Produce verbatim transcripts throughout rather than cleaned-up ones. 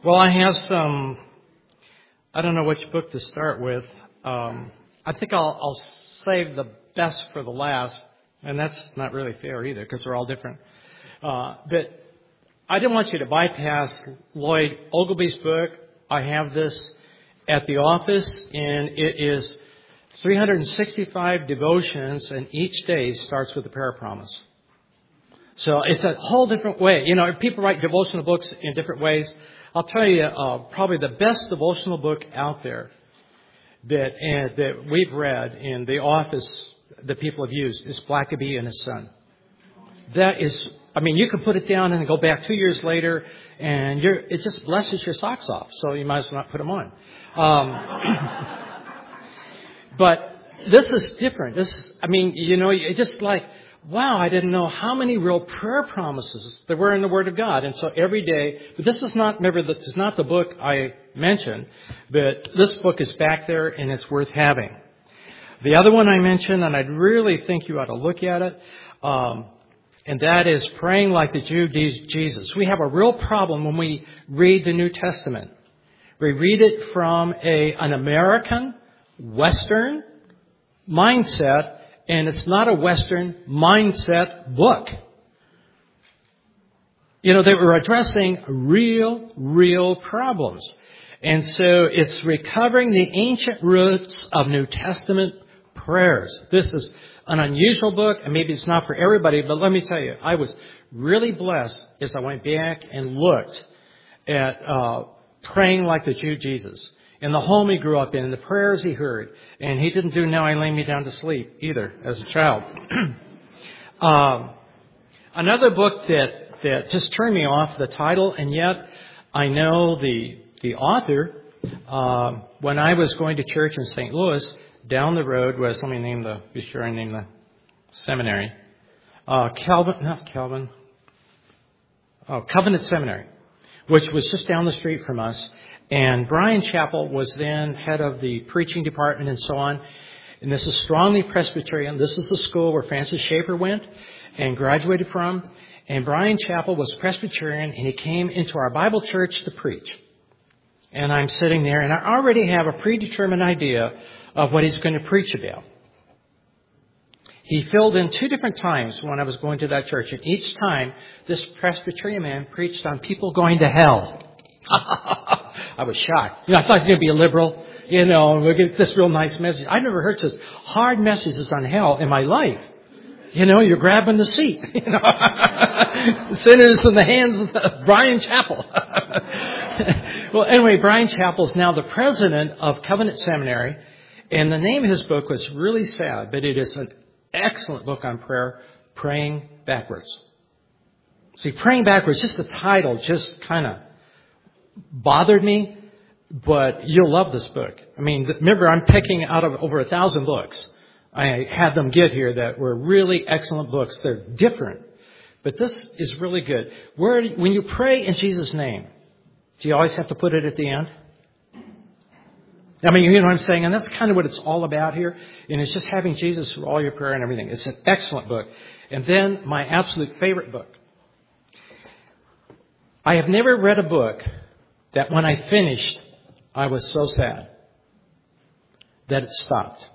Well, I have some, I don't know which book to start with. Um, I think I'll, I'll save the best for the last, and that's not really fair either because they're all different. Uh, but I didn't want you to bypass Lloyd Ogilvy's book. I have this at the office, and it is three hundred sixty-five devotions, and each day starts with a prayer promise. So it's a whole different way. You know, people write devotional books in different ways. I'll tell you, uh, probably the best devotional book out there that uh, that we've read in the office that people have used is Blackaby and His Son. That is, I mean, you can put it down and go back two years later, and you're, it just blesses your socks off. So you might as well not put them on. Um, but this is different. This, I mean, you know, it's just like, wow, I didn't know how many real prayer promises there were in the Word of God. And so every day, but this is not, remember, this is not the book I mentioned, but this book is back there and it's worth having. The other one I mentioned, and I really think you ought to look at it, um, and that is Praying Like the Jew Jesus. We have a real problem when we read the New Testament. We read it from a, an American, Western mindset, and it's not a Western mindset book. You know, they were addressing real, real problems. And so it's recovering the ancient roots of New Testament prayers. This is an unusual book, and maybe it's not for everybody, but let me tell you, I was really blessed as I went back and looked at uh, Praying Like the Jew Jesus. In the home he grew up in, the prayers he heard. And he didn't do Now I Lay Me Down to Sleep either as a child. um, another book that, that just turned me off the title, and yet I know the the author. Um, when I was going to church in Saint Louis, down the road was, let me name the, be sure I name the seminary. Uh, Calvin, not Calvin, oh, Covenant Seminary, which was just down the street from us. And Brian Chappell was then head of the preaching department and so on. And this is strongly Presbyterian. This is the school where Francis Schaeffer went and graduated from. And Brian Chappell was Presbyterian, and he came into our Bible church to preach. And I'm sitting there, and I already have a predetermined idea of what he's going to preach about. He filled in two different times when I was going to that church. And each time, this Presbyterian man preached on people going to hell. I was shocked. You know, I thought he was going to be a liberal. You know, we'll get this real nice message. I've never heard such hard messages on hell in my life. You know, you're grabbing the seat. You know, sinners in the hands of Brian Chappell. Well, anyway, Brian Chappell is now the president of Covenant Seminary, and the name of his book was really sad, but it is an excellent book on prayer, Praying Backwards. See, Praying Backwards, just the title, just kind of bothered me, but you'll love this book. I mean, remember, I'm picking out of over a thousand books. I had them get here that were really excellent books. They're different, but this is really good. Where, when you pray in Jesus' name, do you always have to put it at the end? I mean, you know what I'm saying? And that's kind of what it's all about here. And it's just having Jesus through all your prayer and everything. It's an excellent book. And then my absolute favorite book. I have never read a book that when I finished, I was so sad that it stopped.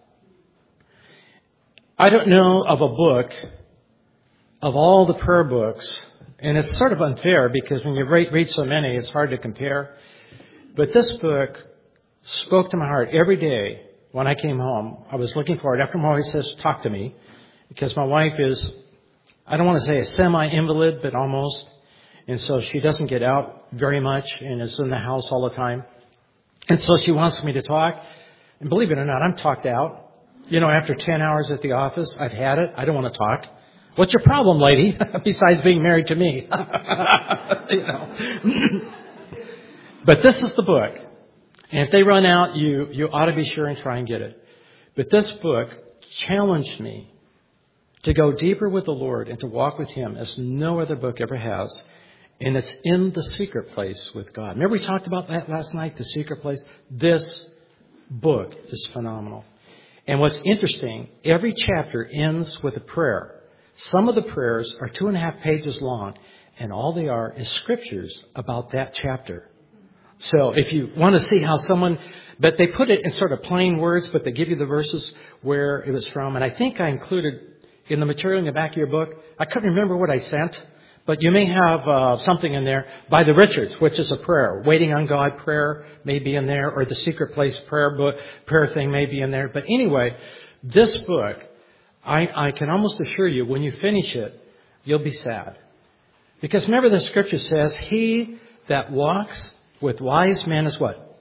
I don't know of a book of all the prayer books, and it's sort of unfair because when you read, read so many, it's hard to compare. But this book spoke to my heart every day when I came home. I was looking for it. After my wife says, talk to me, because my wife is, I don't want to say a semi-invalid, but almost. And so she doesn't get out very much and is in the house all the time. And so she wants me to talk. And believe it or not, I'm talked out. You know, after ten hours at the office, I've had it. I don't want to talk. What's your problem, lady? Besides being married to me. You know. But this is the book. And if they run out, you, you ought to be sure and try and get it. But this book challenged me to go deeper with the Lord and to walk with Him as no other book ever has. And it's in the secret place with God. Remember we talked about that last night, the secret place? This book is phenomenal. And what's interesting, every chapter ends with a prayer. Some of the prayers are two and a half pages long, and all they are is scriptures about that chapter. So if you want to see how someone, but they put it in sort of plain words, but they give you the verses where it was from. And I think I included in the material in the back of your book, I couldn't remember what I sent, but you may have uh, something in there by the Richards, which is a prayer. Waiting on God prayer may be in there, or the Secret Place prayer book, prayer thing may be in there. But anyway, this book, I, I can almost assure you, when you finish it, you'll be sad. Because remember the scripture says, he that walks with wise men is what?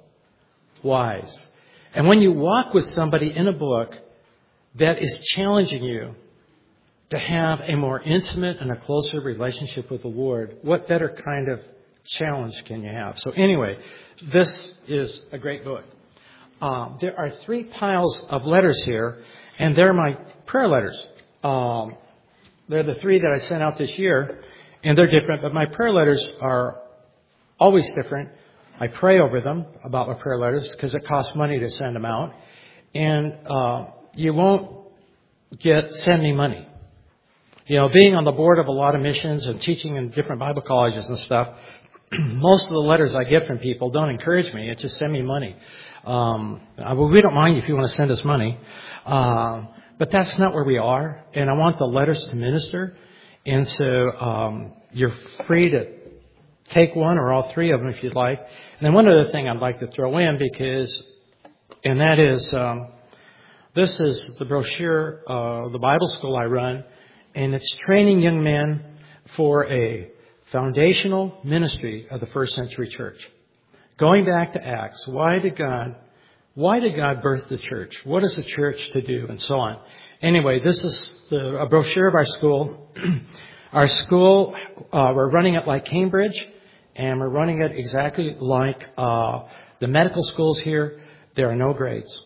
Wise. And when you walk with somebody in a book that is challenging you to have a more intimate and a closer relationship with the Lord, what better kind of challenge can you have? So anyway, this is a great book. Um, there are three piles of letters here, and they're my prayer letters. Um, they're the three that I sent out this year, and they're different, but my prayer letters are always different. I pray over them about my prayer letters because it costs money to send them out. And uh, you won't get send me money. You know, being on the board of a lot of missions and teaching in different Bible colleges and stuff, most of the letters I get from people don't encourage me. It just send me money. Um, well, we don't mind if you want to send us money. Uh, but that's not where we are. And I want the letters to minister. And so um, you're free to take one or all three of them if you'd like. And then one other thing I'd like to throw in, because, and that is, um, this is the brochure, uh, the Bible school I run. And it's training young men for a foundational ministry of the first century church. Going back to Acts, why did God, why did God birth the church? What is the church to do? And so on. Anyway, this is the, a brochure of our school. Our school, uh, we're running it like Cambridge, and we're running it exactly like uh, the medical schools here. There are no grades.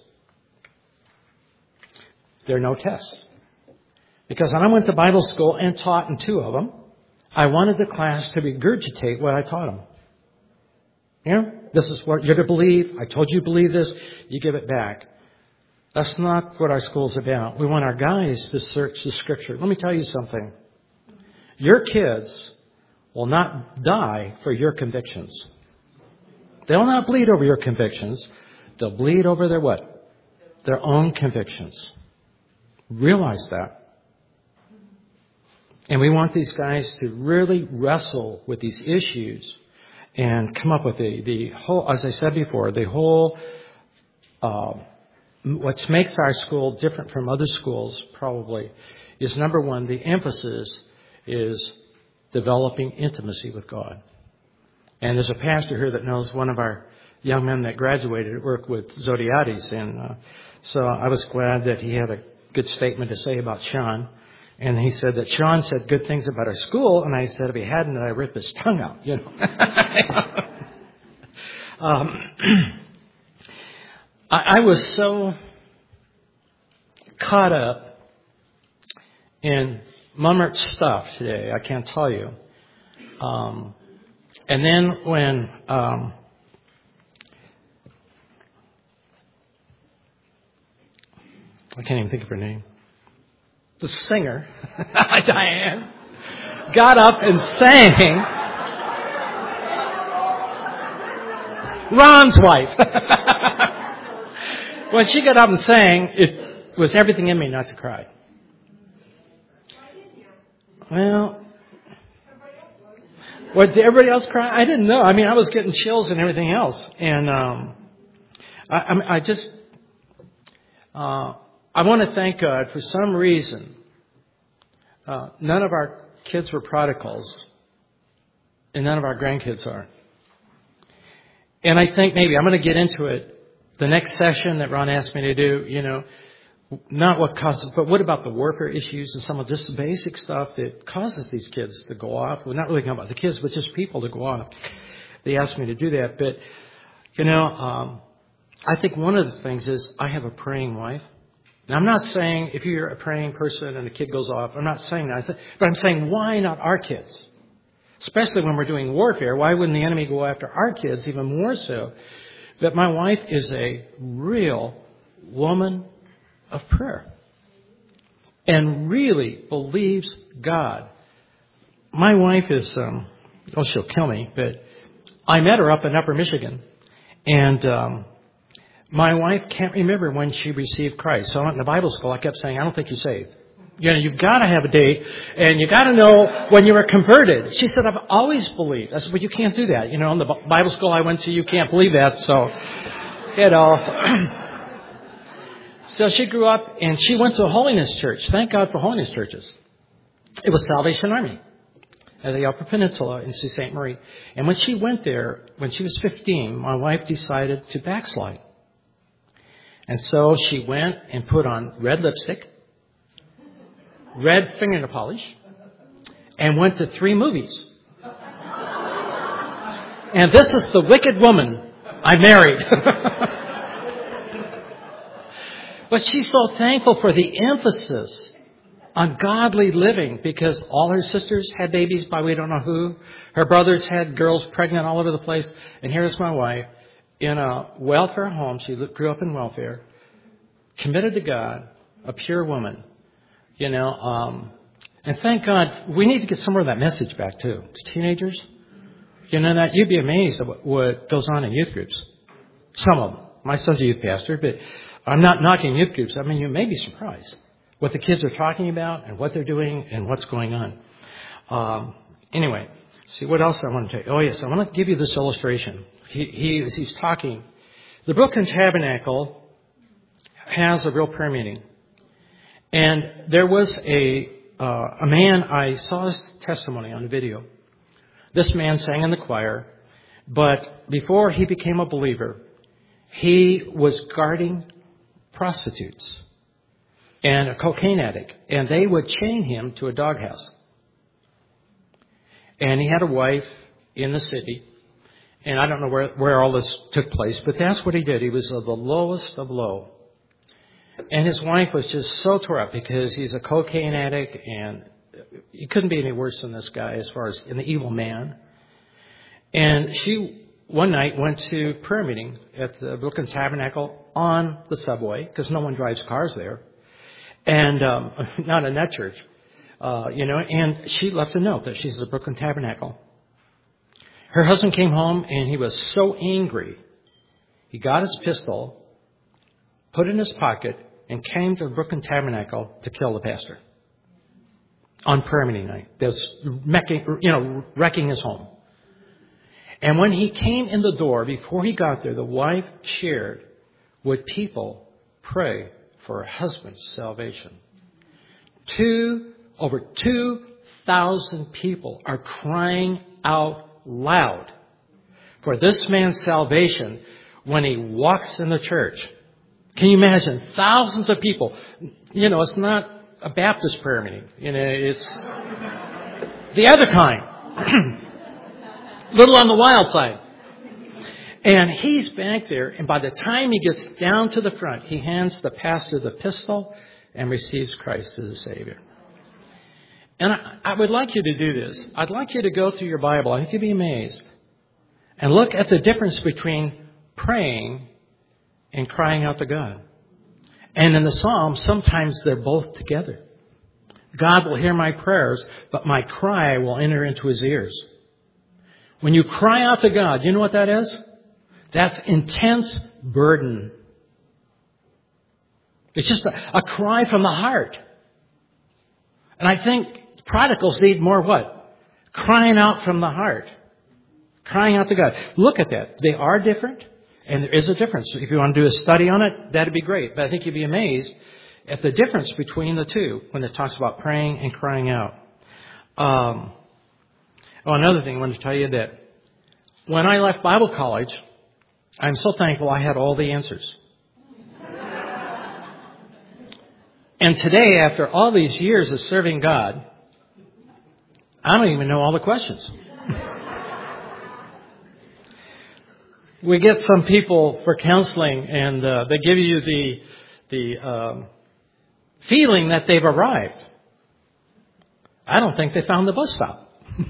There are no tests. Because when I went to Bible school and taught in two of them, I wanted the class to regurgitate what I taught them. You know, this is what you're to believe. I told you to believe this. You give it back. That's not what our school's about. We want our guys to search the Scripture. Let me tell you something. Your kids will not die for your convictions. They'll not bleed over your convictions. They'll bleed over their what? Their own convictions. Realize that. And we want these guys to really wrestle with these issues and come up with the, the whole, as I said before, the whole, uh, what makes our school different from other schools probably is, number one, the emphasis is developing intimacy with God. And there's a pastor here that knows one of our young men that graduated worked with Zodiades. And uh, so I was glad that he had a good statement to say about Sean. And he said that Sean said good things about our school. And I said, if he hadn't, I'd rip his tongue out, you know. um, I, I was so caught up in Mummert's stuff today, I can't tell you. Um, and then when um, I can't even think of her name. The singer, Diane, got up and sang. Ron's wife. When she got up and sang, it was everything in me not to cry. Well, what, did everybody else cry? I didn't know. I mean, I was getting chills and everything else. And um, I, I, I just... Uh, I want to thank God for some reason. Uh, none of our kids were prodigals, and none of our grandkids are. And I think maybe I'm going to get into it the next session that Ron asked me to do. You know, not what causes, but what about the warfare issues and some of this basic stuff that causes these kids to go off? We're not really talking about the kids, but just people to go off. They asked me to do that, but you know, um, I think one of the things is I have a praying wife. Now, I'm not saying if you're a praying person and a kid goes off, I'm not saying that. But I'm saying, why not our kids? Especially when we're doing warfare. Why wouldn't the enemy go after our kids even more so? But my wife is a real woman of prayer and really believes God. My wife is, um, oh, she'll kill me, but I met her up in Upper Michigan, and um, my wife can't remember when she received Christ. So in the Bible school, I kept saying, I don't think you're saved. You know, you've got to have a date, and you got to know when you were converted. She said, I've always believed. I said, well, you can't do that. You know, in the Bible school I went to, you can't believe that. So, you know. So she grew up, and she went to a holiness church. Thank God for holiness churches. It was Salvation Army at the Upper Peninsula in Sault Ste. Marie. And when she went there, when she was fifteen, my wife decided to backslide. And so she went and put on red lipstick, red fingernail polish, and went to three movies. And this is the wicked woman I married. But she's so thankful for the emphasis on godly living, because all her sisters had babies by we don't know who. Her brothers had girls pregnant all over the place. And here's my wife in a welfare home. She grew up in welfare, committed to God, a pure woman. You know, um, and thank God, we need to get some more of that message back too to teenagers. You know, that you'd be amazed at what, what goes on in youth groups. Some of them. My son's a youth pastor, but I'm not knocking youth groups. I mean, you may be surprised what the kids are talking about and what they're doing and what's going on. Um, anyway, see what else I want to tell you. Oh, yes, I want to give you this illustration. He, he, he's talking. The Brooklyn Tabernacle has a real prayer meeting. And there was a uh, a man, I saw his testimony on video. This man sang in the choir, but before he became a believer, he was guarding prostitutes and a cocaine addict, and they would chain him to a doghouse. And he had a wife in the city, and I don't know where, where all this took place, but that's what he did. He was of the lowest of low. And his wife was just so tore up because he's a cocaine addict, and he couldn't be any worse than this guy as far as an evil man. And she one night went to prayer meeting at the Brooklyn Tabernacle on the subway, because no one drives cars there, and um, not in that church, uh, you know. And she left a note that she's at the Brooklyn Tabernacle. Her husband came home, and he was so angry. He got his pistol, put it in his pocket, and came to the Brooklyn Tabernacle to kill the pastor on prayer meeting night. That's wrecking, you know, wrecking his home. And when he came in the door, before he got there, the wife shared, would people pray for her husband's salvation? Two, over two thousand people are crying out loud for this man's salvation when he walks in the church. Can you imagine? Thousands of people. You know, it's not a Baptist prayer meeting. You know, it's the other kind. Little on the wild side. And he's back there, and by the time he gets down to the front, he hands the pastor the pistol and receives Christ as a Savior. And I, I would like you to do this. I'd like you to go through your Bible. I think you'd be amazed. And look at the difference between praying and crying out to God. And in the Psalms, sometimes they're both together. God will hear my prayers, but my cry will enter into his ears. When you cry out to God, you know what that is? That's intense burden. It's just a, a cry from the heart. And I think prodigals need more what? Crying out from the heart. Crying out to God. Look at that. They are different. And there is a difference. If you want to do a study on it, that'd be great. But I think you'd be amazed at the difference between the two when it talks about praying and crying out. Um, oh, another thing I wanted to tell you that when I left Bible college, I'm so thankful I had all the answers. And today, after all these years of serving God, I don't even know all the questions. We get some people for counseling, and uh, they give you the the um, feeling that they've arrived. I don't think they found the bus stop.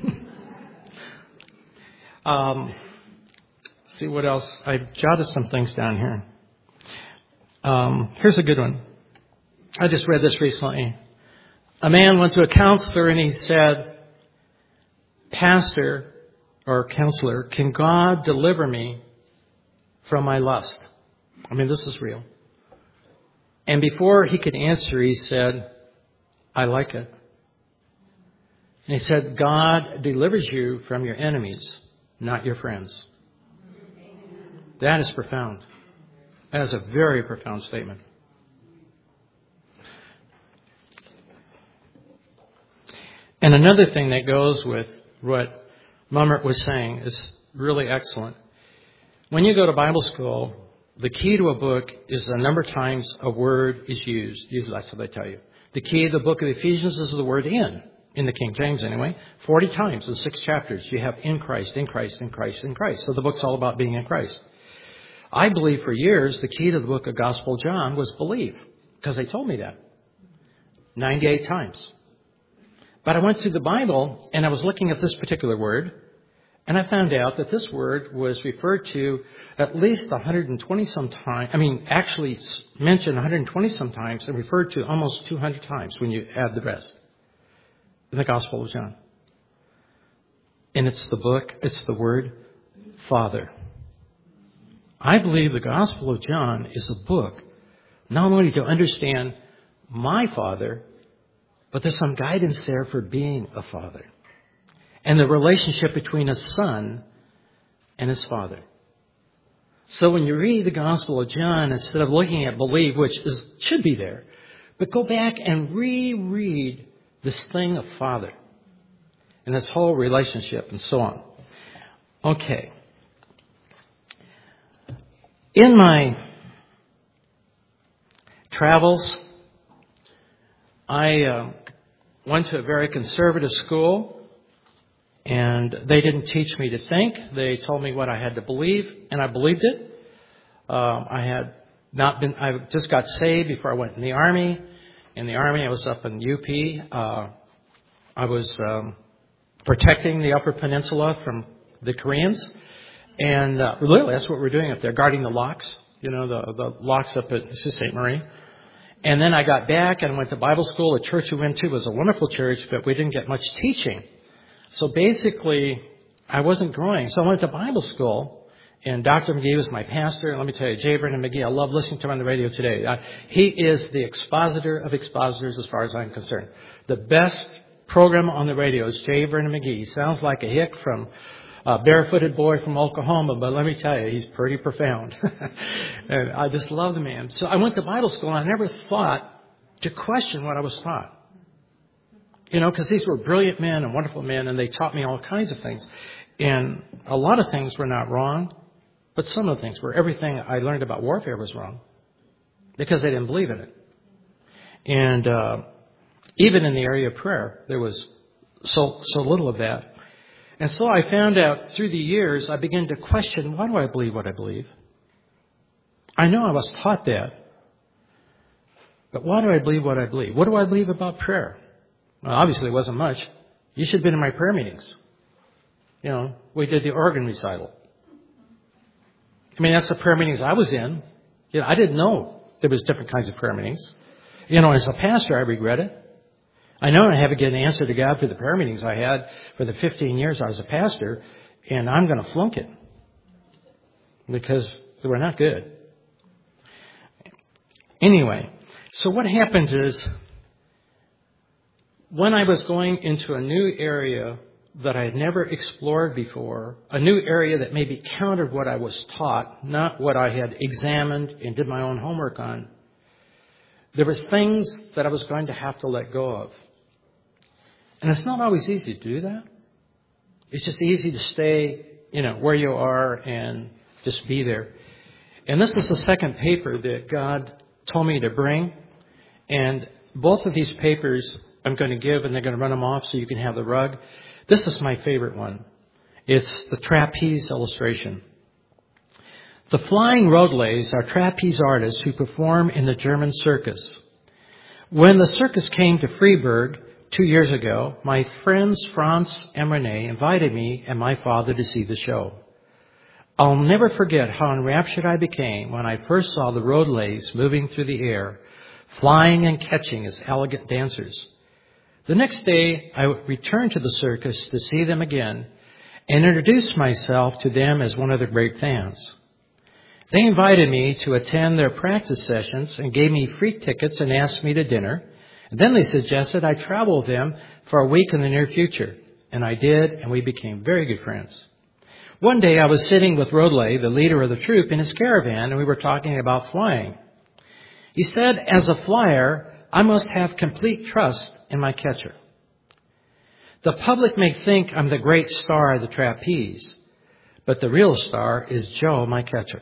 um, see what else. I jotted some things down here. Um, here's a good one. I just read this recently. A man went to a counselor and he said, "Pastor, or counselor, can God deliver me from my lust? I mean, this is real. And before he could answer, he said, I like it. And he said, God delivers you from your enemies, not your friends. That is profound. That is a very profound statement. And another thing that goes with what Mummert was saying is really excellent. When you go to Bible school, the key to a book is the number of times a word is used. Usually that's what they tell you. The key to the book of Ephesians is the word in, in the King James anyway. Forty times in six chapters you have in Christ, in Christ, in Christ, in Christ. So the book's all about being in Christ. I believe for years the key to the book of Gospel of John was believe, because they told me that. ninety-eight times. But I went through the Bible and I was looking at this particular word, and I found out that this word was referred to at least one hundred twenty some times. I mean, actually it's mentioned one hundred twenty some times and referred to almost two hundred times when you add the rest in the Gospel of John. And it's the book, it's the word Father. I believe the Gospel of John is a book not only to understand my Father, but there's some guidance there for being a father. And the relationship between a son and his father. So when you read the Gospel of John, instead of looking at believe, which is, should be there, but go back and reread this thing of father and this whole relationship and so on. Okay. In my travels, I uh, went to a very conservative school. And they didn't teach me to think. They told me what I had to believe, and I believed it. Um, I had not been, I just got saved before I went in the Army. In the Army, I was up in U P. Uh, I was um, protecting the Upper Peninsula from the Koreans. And uh, really, that's what we're doing up there, guarding the locks, you know, the, the locks up at Sault Ste. Marie. And then I got back and went to Bible school. The church we went to was a wonderful church, but we didn't get much teaching. So basically, I wasn't growing. So I went to Bible school, and Doctor McGee was my pastor. And let me tell you, J. Vernon McGee, I love listening to him on the radio today. Uh, he is the expositor of expositors as far as I'm concerned. The best program on the radio is J. Vernon McGee. He sounds like a hick from a barefooted boy from Oklahoma, but let me tell you, he's pretty profound. And I just love the man. So I went to Bible school, and I never thought to question what I was taught. You know, because these were brilliant men and wonderful men, and they taught me all kinds of things. And a lot of things were not wrong, but some of the things were. Everything I learned about warfare was wrong because they didn't believe in it. And uh, even in the area of prayer, there was so so little of that. And so I found out through the years, I began to question, why do I believe what I believe? I know I was taught that, but why do I believe what I believe? What do I believe about prayer? Well, obviously, it wasn't much. You should have been in my prayer meetings. You know, we did the organ recital. I mean, that's the prayer meetings I was in. You know, I didn't know there was different kinds of prayer meetings. You know, as a pastor, I regret it. I know I haven't given an answer to God through the prayer meetings I had for the fifteen years I was a pastor, and I'm going to flunk it because they were not good. Anyway, so what happened is, when I was going into a new area that I had never explored before, a new area that maybe countered what I was taught, not what I had examined and did my own homework on, there was things that I was going to have to let go of. And it's not always easy to do that. It's just easy to stay, you know, where you are and just be there. And this is the second paper that God told me to bring. And both of these papers I'm going to give, and they're going to run them off so you can have the rug. This is my favorite one. It's the trapeze illustration. The Flying Roadleys are trapeze artists who perform in the German circus. When the circus came to Freiburg two years ago, my friends Franz and Renee invited me and my father to see the show. I'll never forget how enraptured I became when I first saw the Roadleys moving through the air, flying and catching as elegant dancers. The next day, I returned to the circus to see them again, and introduced myself to them as one of their great fans. They invited me to attend their practice sessions and gave me free tickets and asked me to dinner. And then they suggested I travel with them for a week in the near future. And I did, and we became very good friends. One day I was sitting with Rodley, the leader of the troop, in his caravan, and we were talking about flying. He said, as a flyer, I must have complete trust in my catcher. The public may think I'm the great star of the trapeze, but the real star is Joe, my catcher.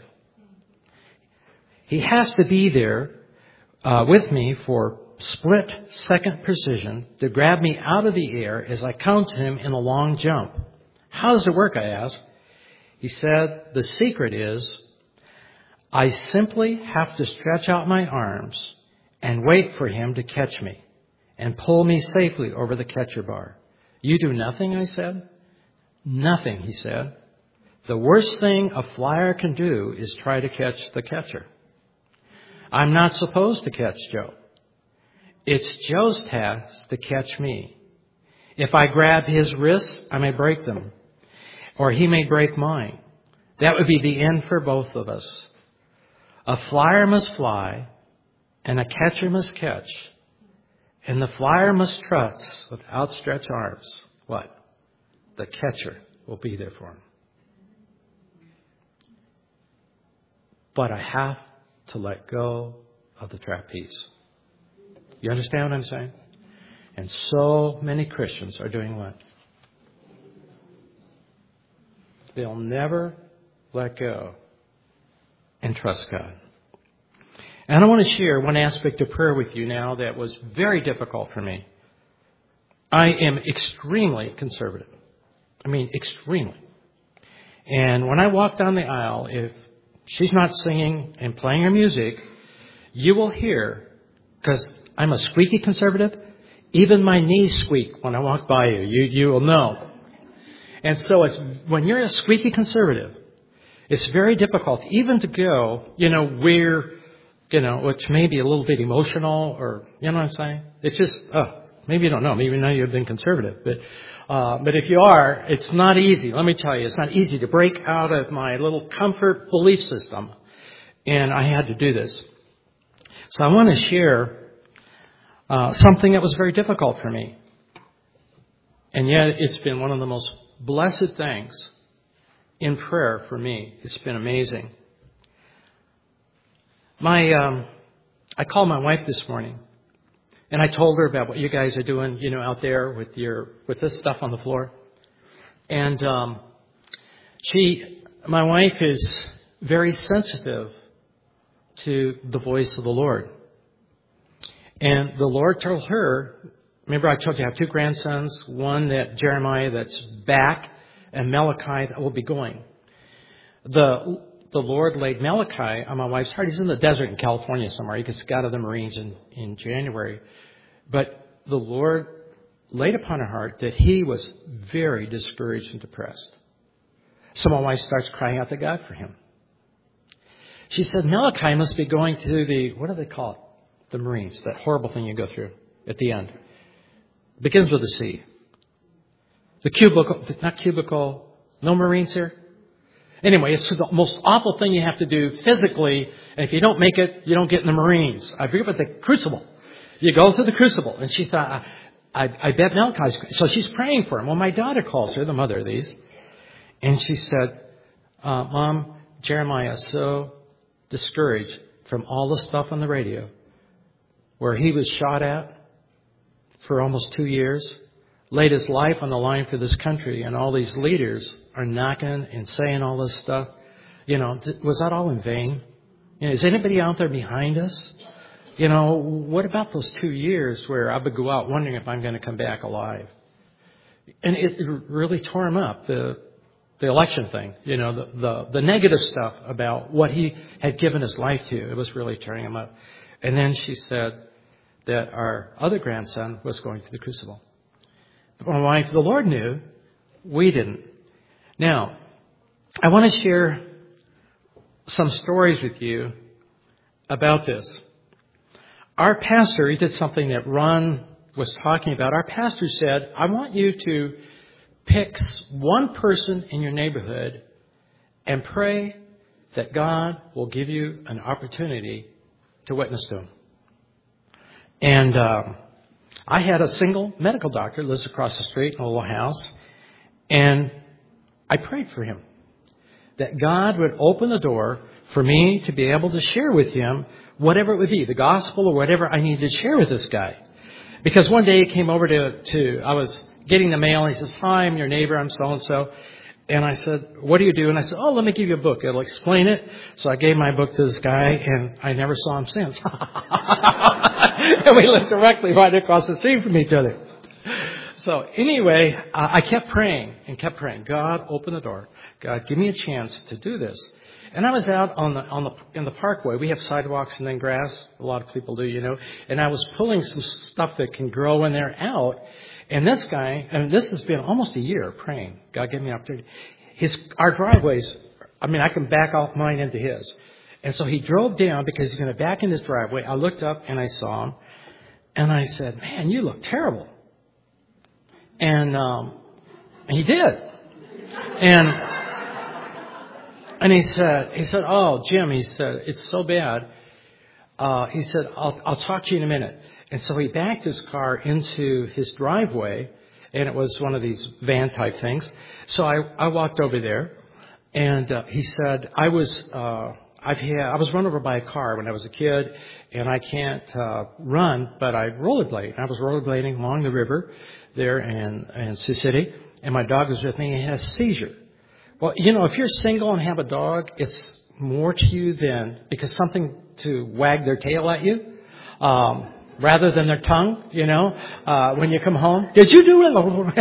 He has to be there uh, with me for split-second precision to grab me out of the air as I count him in a long jump. How does it work, I asked. He said, the secret is I simply have to stretch out my arms and wait for him to catch me and pull me safely over the catcher bar. You do nothing, I said. Nothing, he said. The worst thing a flyer can do is try to catch the catcher. I'm not supposed to catch Joe. It's Joe's task to catch me. If I grab his wrists, I may break them, or he may break mine. That would be the end for both of us. A flyer must fly, and a catcher must catch. And the flyer must trust with outstretched arms. What? The catcher will be there for him. But I have to let go of the trapeze. You understand what I'm saying? And so many Christians are doing what? They'll never let go and trust God. And I want to share one aspect of prayer with you now that was very difficult for me. I am extremely conservative. I mean, extremely. And when I walk down the aisle, if she's not singing and playing her music, you will hear, because I'm a squeaky conservative, even my knees squeak when I walk by you. You, you will know. And so it's, when you're a squeaky conservative, it's very difficult even to go, you know, where, you know, which may be a little bit emotional or, you know what I'm saying? It's just, oh, maybe you don't know. Maybe you know you've been conservative. But, uh, but if you are, it's not easy. Let me tell you, it's not easy to break out of my little comfort belief system. And I had to do this. So I want to share uh, something that was very difficult for me. And yet it's been one of the most blessed things in prayer for me. It's been amazing. My, um, I called my wife this morning, and I told her about what you guys are doing, you know, out there with your with this stuff on the floor. And um, she, my wife, is very sensitive to the voice of the Lord. And the Lord told her, remember I told you I have two grandsons, one that Jeremiah that's back, and Malachi that will be going. The The Lord laid Malachi on my wife's heart. He's in the desert in California somewhere. He gets out of the Marines in, in January. But the Lord laid upon her heart that he was very discouraged and depressed. So my wife starts crying out to God for him. She said, Malachi must be going through the, what do they call it? The Marines, that horrible thing you go through at the end. It begins with a C. The cubicle, not cubicle, no Marines here? Anyway, it's the most awful thing you have to do physically, and if you don't make it, you don't get in the Marines. I forget about the crucible. You go through the crucible. And she thought, I, I, I bet Malachi's... So she's praying for him. Well, my daughter calls her, the mother of these, and she said, uh, Mom, Jeremiah is so discouraged from all the stuff on the radio where he was shot at for almost two years, laid his life on the line for this country, and all these leaders are knocking and saying all this stuff. You know, th- was that all in vain? You know, is anybody out there behind us? You know, what about those two years where I would go out wondering if I'm going to come back alive? And it, it really tore him up, the the election thing, you know, the, the, the negative stuff about what he had given his life to. It was really tearing him up. And then she said that our other grandson was going through the crucible. My wife, the Lord knew, we didn't. Now, I want to share some stories with you about this. Our pastor, he did something that Ron was talking about. Our pastor said, I want you to pick one person in your neighborhood and pray that God will give you an opportunity to witness to him. And um, I had a single medical doctor lives across the street in a little house, and I prayed for him that God would open the door for me to be able to share with him whatever it would be, the gospel or whatever I needed to share with this guy. Because one day he came over to, to I was getting the mail, and he says, "Hi, I'm your neighbor, I'm so-and-so." And I said, "What do you do?" And I said, "Oh, let me give you a book. It'll explain it." So I gave my book to this guy, and I never saw him since. And we lived directly right across the street from each other. So anyway, uh, I kept praying and kept praying. God, open the door. God, give me a chance to do this. And I was out on the on the in the parkway. We have sidewalks and then grass. A lot of people do, you know. And I was pulling some stuff that can grow in there out. And this guy, and this has been almost a year praying. God, give me an opportunity. His our driveways. I mean, I can back off mine into his. And so he drove down because he's going to back in his driveway. I looked up and I saw him, and I said, "Man, you look terrible." And um, and he did. And. And he said, he said, "Oh, Jim," he said, "it's so bad." Uh, he said, I'll, I'll talk to you in a minute. And so he backed his car into his driveway, and it was one of these van type things. So I, I walked over there, and uh, he said, I was, uh, I've had, I was run over by a car when I was a kid, and I can't uh, run, but I rollerblade. I was rollerblading along the river there in, in Sioux City, and my dog was with me, and he had a seizure. Well, you know, if you're single and have a dog, it's more to you than because something to wag their tail at you, um, rather than their tongue, you know, uh, when you come home. Did you do it?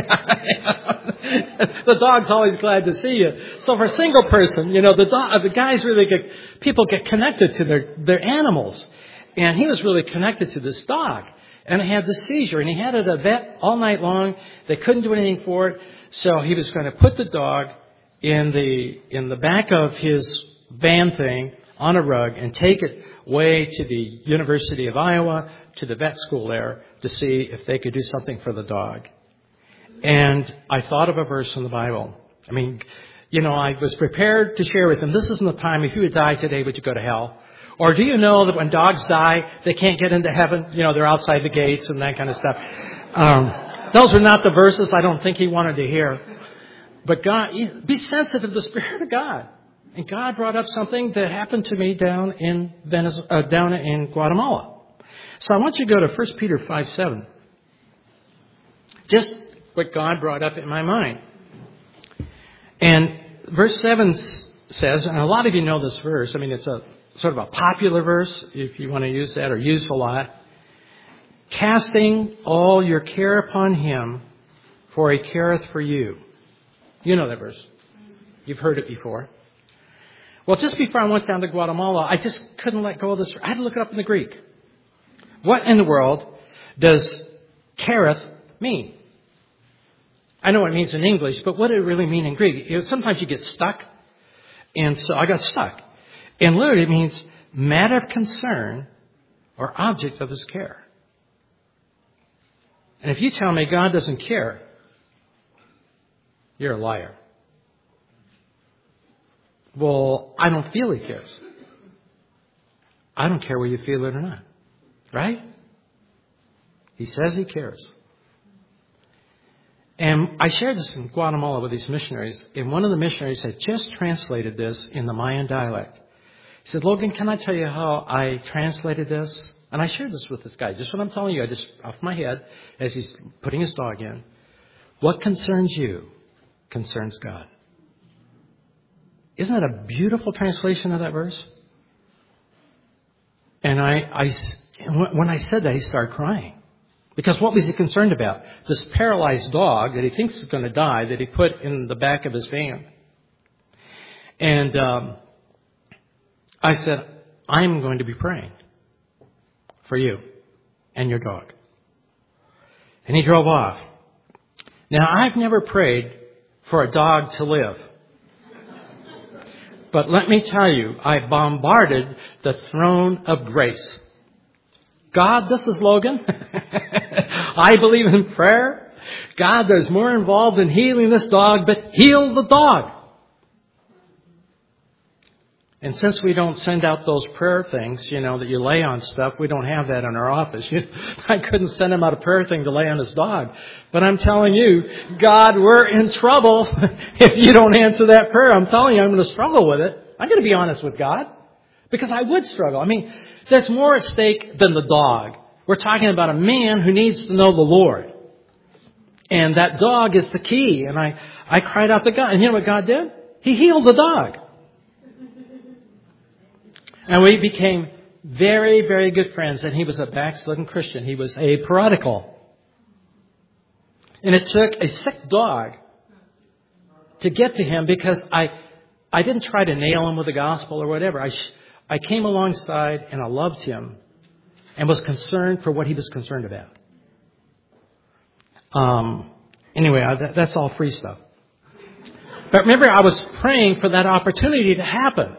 The dog's always glad to see you. So for a single person, you know, the dog, the guys really get, people get connected to their, their animals. And he was really connected to this dog. And he had the seizure, and he had it at a vet all night long. They couldn't do anything for it. So he was going to put the dog in the in the back of his van thing on a rug and take it way to the University of Iowa, to the vet school there, to see if they could do something for the dog. And I thought of a verse in the Bible. I mean, you know, I was prepared to share with him, this isn't the time, if you would die today, would you go to hell? Or do you know that when dogs die, they can't get into heaven? You know, they're outside the gates and that kind of stuff. Um, those were not the verses I don't think he wanted to hear. But God, be sensitive to the Spirit of God. And God brought up something that happened to me down in Venezuela, uh, down in Guatemala. So I want you to go to First Peter five seven. Just what God brought up in my mind. And verse seven says, and a lot of you know this verse. I mean, it's a sort of a popular verse, if you want to use that, or used a lot. Casting all your care upon him, for he careth for you. You know that verse. You've heard it before. Well, just before I went down to Guatemala, I just couldn't let go of this. I had to look it up in the Greek. What in the world does careth mean? I know what it means in English, but what does it really mean in Greek? You know, sometimes you get stuck. And so I got stuck. And literally it means matter of concern or object of his care. And if you tell me God doesn't care, you're a liar. Well, I don't feel he cares. I don't care whether you feel it or not. Right? He says he cares. And I shared this in Guatemala with these missionaries. And one of the missionaries had just translated this in the Mayan dialect. He said, "Logan, can I tell you how I translated this?" And I shared this with this guy. Just what I'm telling you, I just off my head as he's putting his dog in. What concerns you concerns God. Isn't that a beautiful translation of that verse? And I, I, when I said that, he started crying. Because what was he concerned about? This paralyzed dog that he thinks is going to die that he put in the back of his van. And um, I said, I'm going to be praying for you and your dog. And he drove off. Now, I've never prayed for a dog to live. But let me tell you, I bombarded the throne of grace. God, this is Logan. I believe in prayer. God, there's more involved in healing this dog, but heal the dog. And since we don't send out those prayer things, you know, that you lay on stuff, we don't have that in our office. I couldn't send him out a prayer thing to lay on his dog. But I'm telling you, God, we're in trouble if you don't answer that prayer. I'm telling you, I'm going to struggle with it. I'm going to be honest with God. Because I would struggle. I mean, there's more at stake than the dog. We're talking about a man who needs to know the Lord. And that dog is the key. And I, I cried out to God. And you know what God did? He healed the dog. And we became very, very good friends. And he was a backslidden Christian. He was a prodigal. And it took a sick dog to get to him because I, I didn't try to nail him with the gospel or whatever. I, I came alongside and I loved him and was concerned for what he was concerned about. Um, anyway, I, that, that's all free stuff. But remember, I was praying for that opportunity to happen.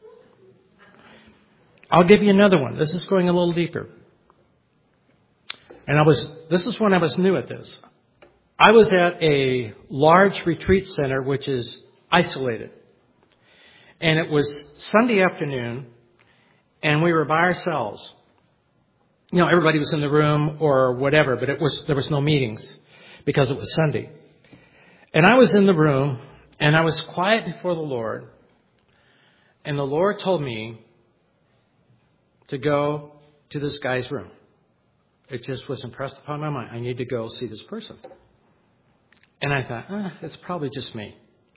I'll give you another one. This is going a little deeper. And I was, this is when I was new at this. I was at a large retreat center, which is isolated. And it was Sunday afternoon, and we were by ourselves. You know, everybody was in the room or whatever, but it was, there was no meetings because it was Sunday. And I was in the room, and I was quiet before the Lord. And the Lord told me to go to this guy's room. It just was impressed upon my mind. I need to go see this person. And I thought, eh, it's probably just me.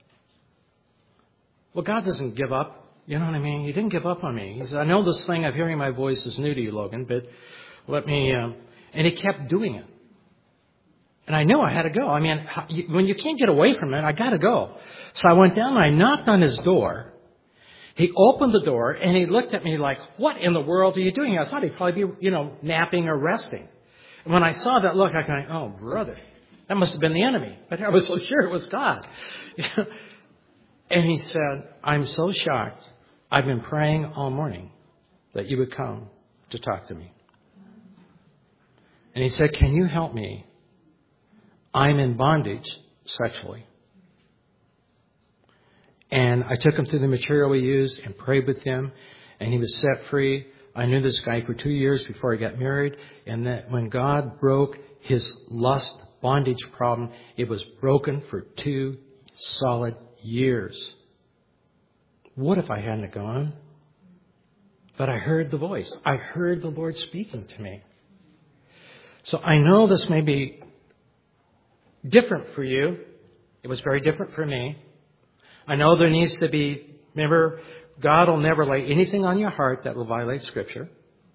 Well, God doesn't give up. You know what I mean? He didn't give up on me. He said, I know this thing of hearing my voice is new to you, Logan, but let me... Um, and he kept doing it. And I knew I had to go. I mean, when you can't get away from it, I got to go. So I went down and I knocked on his door. He opened the door and he looked at me like, what in the world are you doing? I thought he'd probably be, you know, napping or resting. And when I saw that look, I thought, oh, brother, that must have been the enemy. But I was so sure it was God. And he said, I'm so shocked. I've been praying all morning that you would come to talk to me. And he said, can you help me? I'm in bondage sexually. And I took him through the material we used and prayed with him, and he was set free. I knew this guy for two years before I got married, and that when God broke his lust bondage problem, it was broken for two solid years. What if I hadn't gone? But I heard the voice. I heard the Lord speaking to me. So I know this may be different for you. It was very different for me. I know there needs to be, remember, God will never lay anything on your heart that will violate Scripture.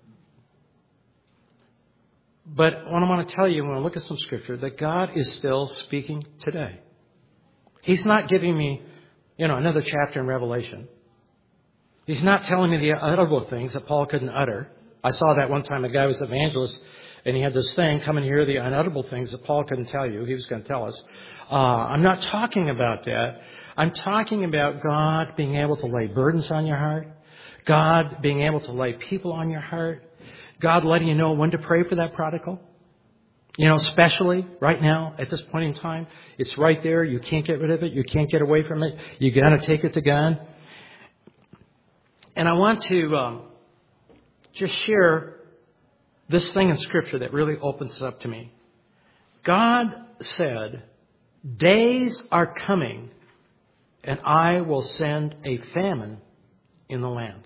But what I want to tell you when I look at some Scripture, that God is still speaking today. He's not giving me, you know, another chapter in Revelation. He's not telling me the unutterable things that Paul couldn't utter. I saw that one time. A guy was an evangelist, and he had this thing, come and hear the unutterable things that Paul couldn't tell you. He was going to tell us. Uh, I'm not talking about that. I'm talking about God being able to lay burdens on your heart. God being able to lay people on your heart. God letting you know when to pray for that prodigal. You know, especially right now, at this point in time, it's right there. You can't get rid of it. You can't get away from it. You got to take it to God. And I want to um, just share this thing in Scripture that really opens it up to me. God said, days are coming, and I will send a famine in the land.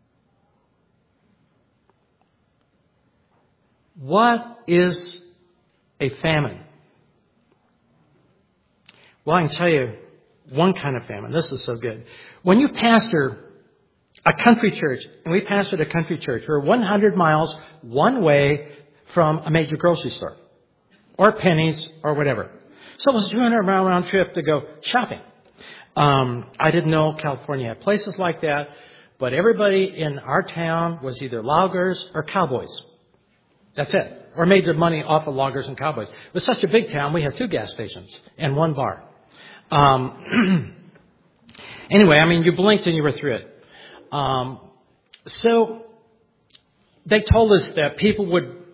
What is a famine? Well, I can tell you one kind of famine. This is so good. When you pastor a country church, and we pastored a country church, we're one hundred miles one way from a major grocery store, or Penny's, or whatever. So it was a two hundred mile round trip to go shopping. Um, I didn't know California had places like that, but everybody in our town was either loggers or cowboys. That's it. Or made their money off of loggers and cowboys. It was such a big town, we had two gas stations and one bar. Um, anyway, I mean, you blinked and you were through it. Um, so they told us that people would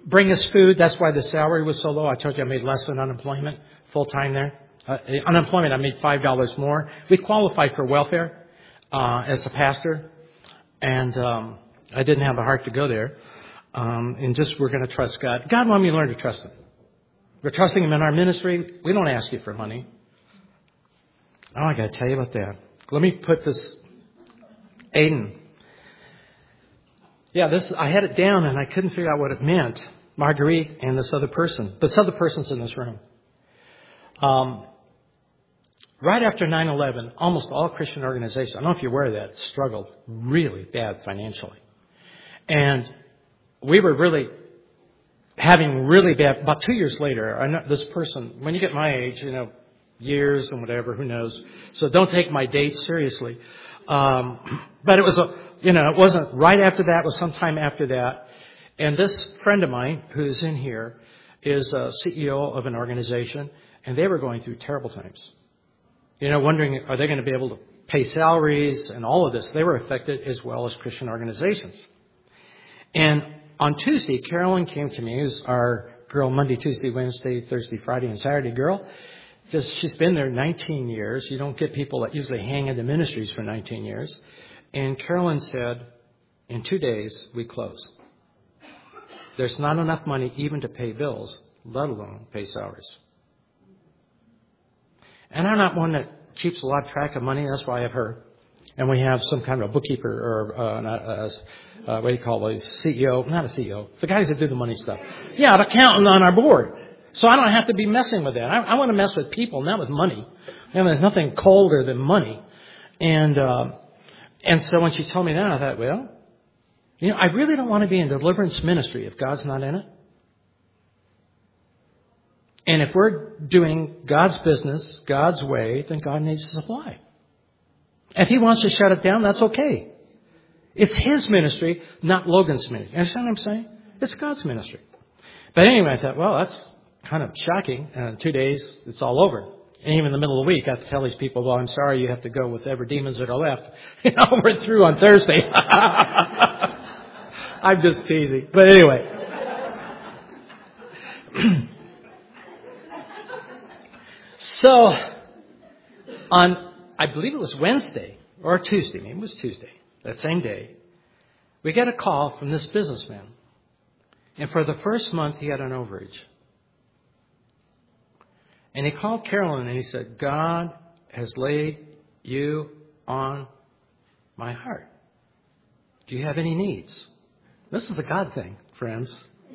bring us food. That's why the salary was so low. I told you I made less than unemployment full time there. Uh, unemployment, I made five dollars more. We qualified for welfare uh, as a pastor, and um, I didn't have the heart to go there. Um, and just we're going to trust God. God wanted me to learn to trust Him. We're trusting Him in our ministry. We don't ask you for money. Oh, I got to tell you about that. Let me put this, Aiden. Yeah, this I had it down and I couldn't figure out what it meant. Marguerite and this other person. This other person's in this room. Um, right after nine eleven, almost all Christian organizations, I don't know if you're aware of that, struggled really bad financially. And we were really having really bad, about two years later, I know this person, when you get my age, you know, years and whatever, who knows. So don't take my dates seriously. Um, but it was a, you know, it wasn't right after that, it was sometime after that. And this friend of mine who's in here is a C E O of an organization, and they were going through terrible times. You know, wondering, are they going to be able to pay salaries and all of this? They were affected as well as Christian organizations. And on Tuesday, Carolyn came to me, who's our girl Monday, Tuesday, Wednesday, Thursday, Friday, and Saturday girl. Just, she's been there nineteen years. You don't get people that usually hang in the ministries for nineteen years. And Carolyn said, in two days, we close. There's not enough money even to pay bills, let alone pay salaries. And I'm not one that keeps a lot of track of money. That's why I have her. And we have some kind of a bookkeeper or uh, not, uh, uh, what do you call it, a C E O, not a C E O, the guys that do the money stuff. Yeah, an accountant on our board. So I don't have to be messing with that. I, I want to mess with people, not with money. And there's nothing colder than money. And uh, and so when she told me that, I thought, well, you know, I really don't want to be in deliverance ministry if God's not in it. And if we're doing God's business, God's way, then God needs to supply. If He wants to shut it down, that's okay. It's His ministry, not Logan's ministry. You understand what I'm saying? It's God's ministry. But anyway, I thought, well, that's kind of shocking. And in two days, it's all over. And even in the middle of the week, I have to tell these people, well, I'm sorry, you have to go with every demons that are left. You know, we're through on Thursday. I'm just teasing. But anyway. So, on, I believe it was Wednesday or Tuesday, maybe it was Tuesday, that same day, we get a call from this businessman. And for the first month, he had an overage. And he called Carolyn and he said, God has laid you on my heart. Do you have any needs? This is a God thing, friends.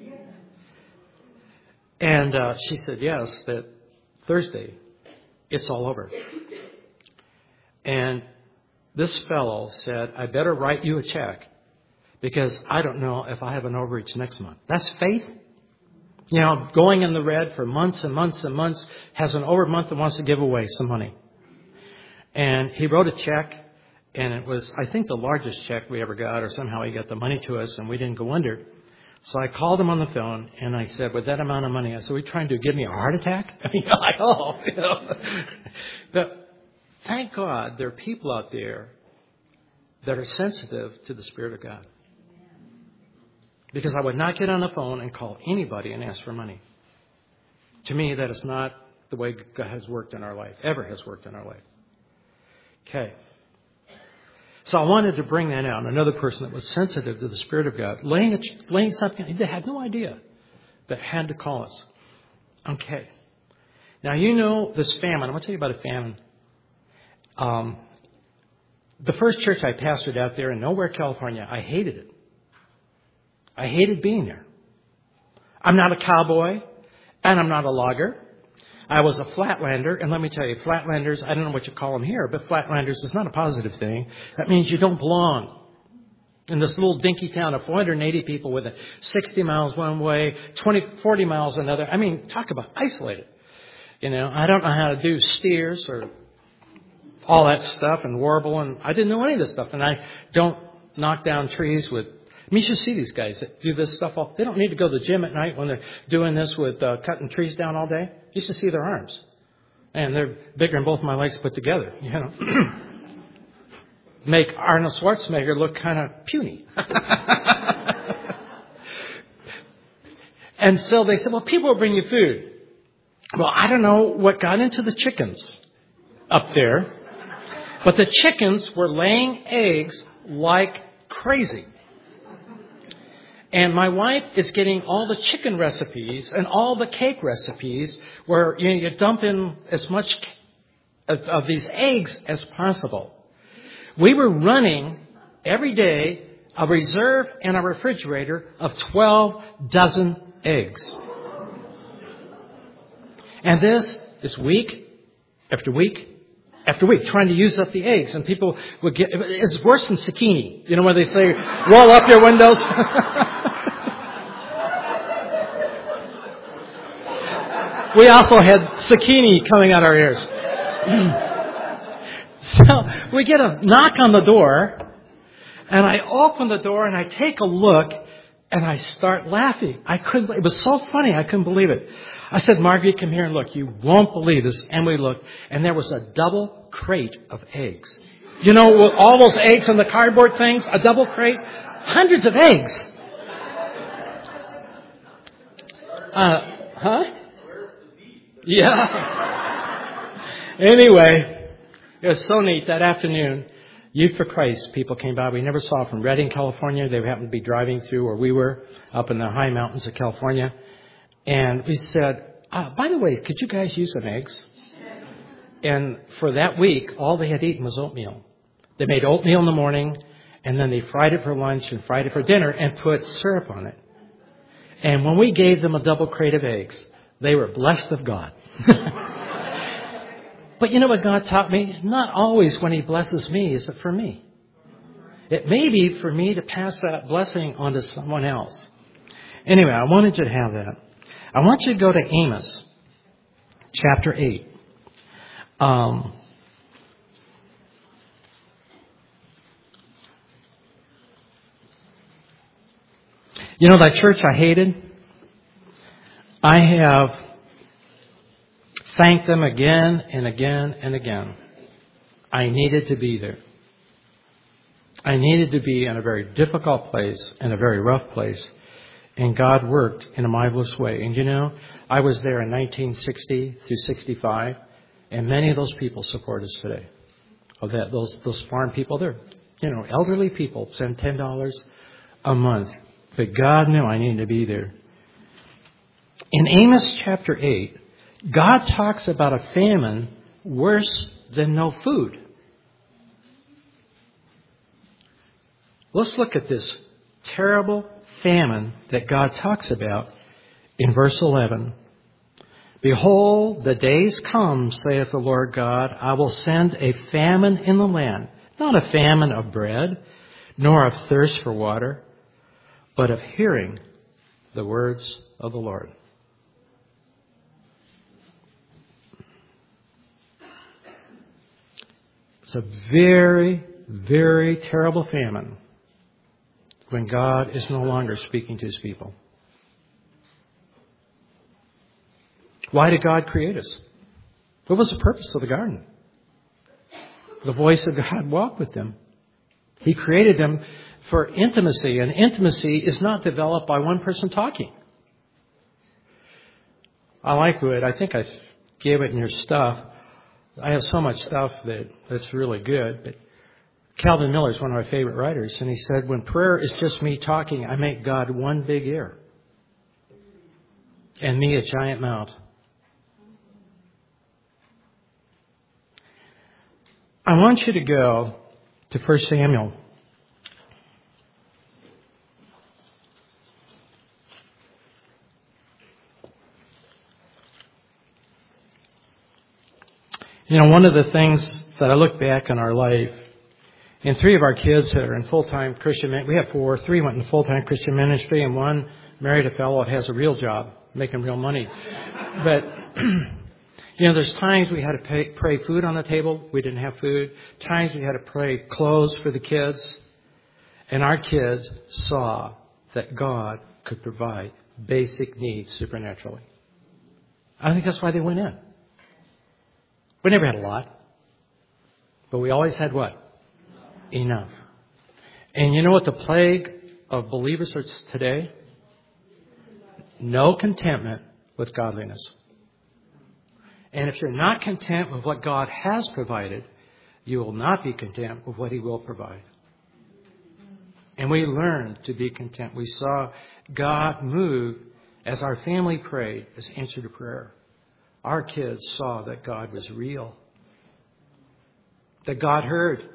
And uh, she said, yes, that Thursday, it's all over. And this fellow said, I better write you a check because I don't know if I have an overage next month. That's faith. You know, going in the red for months and months and months, has an over month and wants to give away some money. And he wrote a check, and it was, I think, the largest check we ever got, or somehow he got the money to us, and we didn't go under. So I called him on the phone, and I said, with that amount of money, I said, are you trying to give me a heart attack? I mean, like, oh, you know. But thank God there are people out there that are sensitive to the Spirit of God. Because I would not get on the phone and call anybody and ask for money. To me, that is not the way God has worked in our life, ever has worked in our life. Okay. So I wanted to bring that out. Another person that was sensitive to the Spirit of God, laying, a, laying something, they had no idea, but had to call us. Okay. Now, you know this famine. I'm going to tell you about a famine. Um, the first church I pastored out there in Nowhere, California, I hated it. I hated being there. I'm not a cowboy, and I'm not a logger. I was a flatlander, and let me tell you, flatlanders, I don't know what you call them here, but flatlanders is not a positive thing. That means you don't belong. In this little dinky town of four hundred eighty people with a sixty miles one way, twenty, forty miles another. I mean, talk about isolated. You know, I don't know how to do steers or all that stuff and warble, and I didn't know any of this stuff. And I don't knock down trees with, I mean, you should see these guys that do this stuff. All, they don't need to go to the gym at night when they're doing this with uh, cutting trees down all day. You should see their arms. And they're bigger than both my legs put together, you know. Make Arnold Schwarzenegger look kind of puny. And so they said, well, people will bring you food. Well, I don't know what got into the chickens up there, but the chickens were laying eggs like crazy. And my wife is getting all the chicken recipes and all the cake recipes where you know, you dump in as much of, of these eggs as possible. We were running every day a reserve in a refrigerator of twelve dozen eggs. And this is week after week after week, trying to use up the eggs. And people would get, it's worse than zucchini. You know, where they say, roll up your windows. We also had zucchini coming out our ears. So we get a knock on the door, and I open the door and I take a look, and I start laughing. I couldn't. It was so funny. I couldn't believe it. I said, Marguerite, come here and look. You won't believe this. And we looked, and there was a double crate of eggs. You know, with all those eggs on the cardboard things, a double crate, hundreds of eggs. Uh, huh? Yeah. Anyway, it was so neat that afternoon. Youth for Christ people came by. We never saw from Redding, California. They happened to be driving through where we were, up in the high mountains of California. And we said, oh, by the way, could you guys use some eggs? And for that week, all they had eaten was oatmeal. They made oatmeal in the morning, and then they fried it for lunch and fried it for dinner and put syrup on it. And when we gave them a double crate of eggs, they were blessed of God. But you know what God taught me? Not always when He blesses me is it for me. It may be for me to pass that blessing on to someone else. Anyway, I wanted you to have that. I want you to go to Amos, chapter eight. Um, you know that church I hated? I have thanked them again and again and again. I needed to be there. I needed to be in a very difficult place, in a very rough place. And God worked in a marvelous way. And you know, I was there in nineteen sixty through sixty-five, and many of those people support us today. Of that, those those farm people, they're, you know, elderly people, send ten dollars a month. But God knew I needed to be there. In Amos chapter eight, God talks about a famine worse than no food. Let's look at this terrible famine that God talks about in verse eleven. Behold, the days come, saith the Lord God, I will send a famine in the land, not a famine of bread, nor of thirst for water, but of hearing the words of the Lord. It's a very, very terrible famine when God is no longer speaking to His people. Why did God create us? What was the purpose of the garden? The voice of God walked with them. He created them for intimacy, and intimacy is not developed by one person talking. I like it. I think I gave it in your stuff. I have so much stuff that that's really good, but Calvin Miller is one of my favorite writers, and he said, when prayer is just me talking, I make God one big ear and me a giant mouth. I want you to go to First Samuel. You know, one of the things that I look back on our life, and three of our kids that are in full-time Christian ministry, we have four, three went in full-time Christian ministry, and one married a fellow that has a real job, making real money. But, you know, there's times we had to pay, pray food on the table. We didn't have food. Times we had to pray clothes for the kids. And our kids saw that God could provide basic needs supernaturally. I think that's why they went in. We never had a lot. But we always had what? Enough. And you know what the plague of believers is today? no contentment with godliness. And if you're not content with what God has provided, you will not be content with what He will provide. And we learned to be content. We saw God move as our family prayed, as answer to prayer. Our kids saw that God was real, that God heard,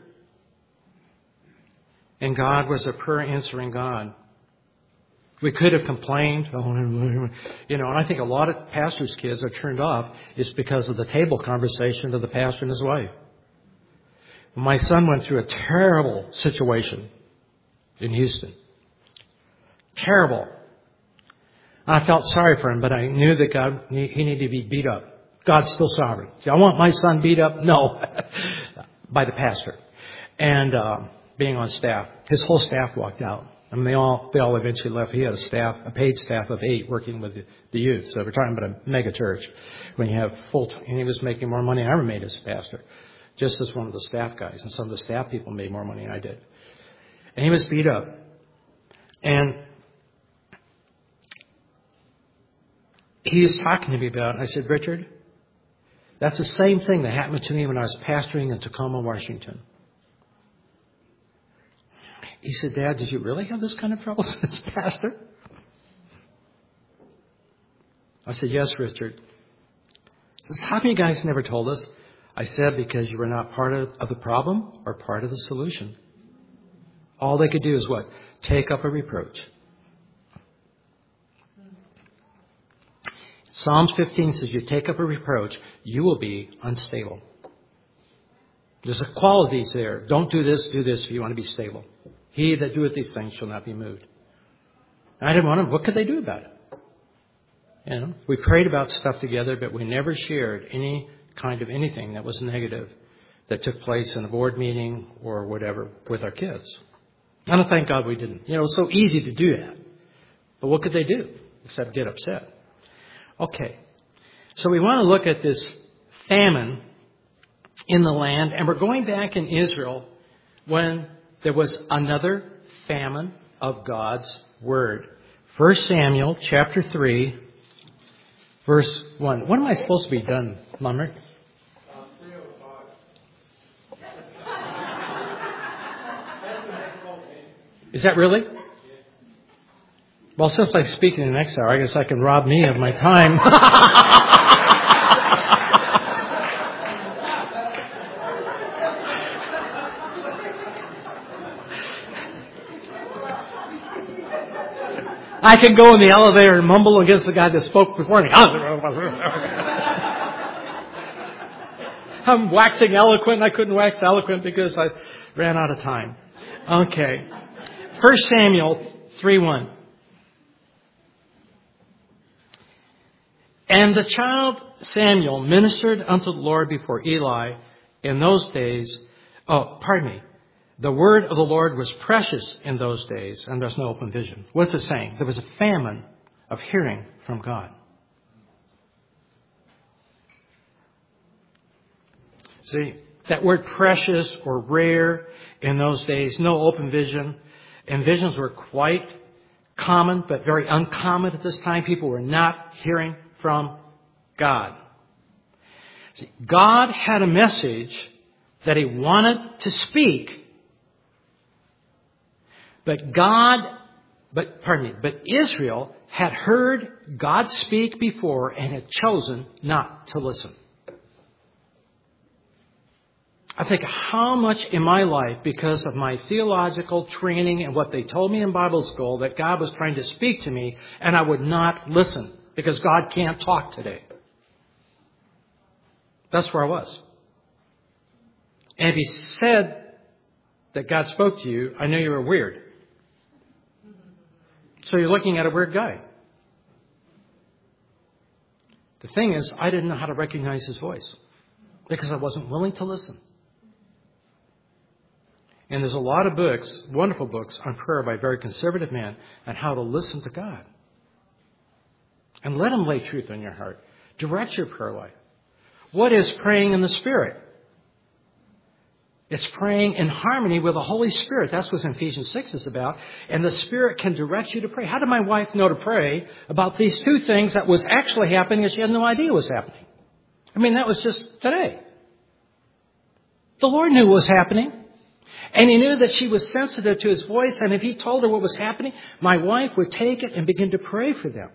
and God was a prayer answering God. We could have complained, you know, and I think a lot of pastors' kids are turned off is because of the table conversation of the pastor and his wife. My son went through a terrible situation in Houston. Terrible. I felt sorry for him, but I knew that God, he needed to be beat up. God's still sovereign. Do I want my son beat up? No. By the pastor. And uh, being on staff. His whole staff walked out. I mean, they all, they all eventually left. He had a staff, a paid staff of eight working with the, the youth. So we're talking about a mega church. When you have full time, and he was making more money than I ever made as a pastor. Just as one of the staff guys. And some of the staff people made more money than I did. And he was beat up. And he was talking to me about it. I said, Richard, that's the same thing that happened to me when I was pastoring in Tacoma, Washington. He said, Dad, did you really have this kind of trouble as pastor? I said, yes, Richard. He says, how come you guys never told us? I said, because you were not part of, of the problem or part of the solution. All they could do is what? Take up a reproach. Psalms fifteen says, you take up a reproach, you will be unstable. There's a qualities there. Don't do this, do this if you want to be stable. He that doeth these things shall not be moved. And I didn't want them. What could they do about it? You know, we prayed about stuff together, but we never shared any kind of anything that was negative that took place in a board meeting or whatever with our kids. And I thank God we didn't. You know, it was so easy to do that. But what could they do except get upset? Okay. So we want to look at this famine in the land. And we're going back in Israel when there was another famine of God's Word. First Samuel chapter three, verse one. When am I supposed to be done, Mummer? Is that really? Well, since I'm speaking in the next hour, I guess I can rob me of my time. I can go in the elevator and mumble against the guy that spoke before me. I'm waxing eloquent. I couldn't wax eloquent because I ran out of time. Okay. First Samuel three one. And the child Samuel ministered unto the Lord before Eli in those days. Oh, pardon me. The word of the Lord was precious in those days, and there's no open vision. What's it saying? There was a famine of hearing from God. See, that word precious or rare in those days, no open vision. And visions were quite common, but very uncommon at this time. People were not hearing from God. See, God had a message that He wanted to speak. But God, but pardon me, but Israel had heard God speak before and had chosen not to listen. I think how much in my life, because of my theological training and what they told me in Bible school, that God was trying to speak to me and I would not listen because God can't talk today. That's where I was. And if He said that God spoke to you, I knew you were weird. So you're looking at a weird guy. The thing is, I didn't know how to recognize His voice because I wasn't willing to listen. And there's a lot of books, wonderful books on prayer by very conservative men on how to listen to God. And let Him lay truth on your heart. Direct your prayer life. What is praying in the Spirit? It's praying in harmony with the Holy Spirit. That's what Ephesians six is about. And the Spirit can direct you to pray. How did my wife know to pray about these two things that was actually happening and she had no idea was happening? I mean, that was just today. The Lord knew what was happening. And He knew that she was sensitive to His voice. And if He told her what was happening, my wife would take it and begin to pray for them.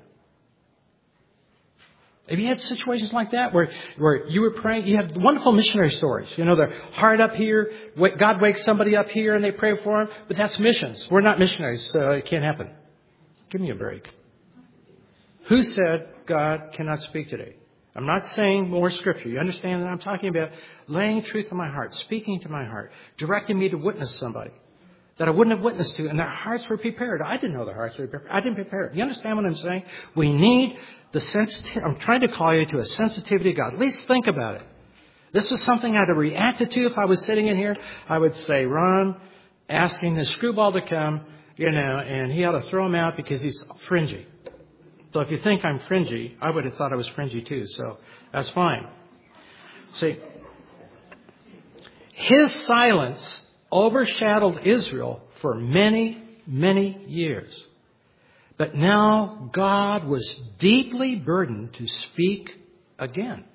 Have you had situations like that where, where you were praying? You have wonderful missionary stories. You know, they're hard up here. God wakes somebody up here and they pray for them. But that's missions. We're not missionaries, so it can't happen. Give me a break. Who said God cannot speak today? I'm not saying more scripture. You understand that I'm talking about laying truth in my heart, speaking to my heart, directing me to witness somebody that I wouldn't have witnessed to, and their hearts were prepared. I didn't know their hearts were prepared. I didn't prepare it. You understand what I'm saying? We need the sensitivity. I'm trying to call you to a sensitivity to God. At least think about it. This is something I'd have reacted to if I was sitting in here. I would say, Ron, asking the screwball to come, you know, and he ought to throw him out because he's fringy. So if you think I'm fringy, I would have thought I was fringy too. So that's fine. See, his silence overshadowed Israel for many, many years. But now God was deeply burdened to speak again.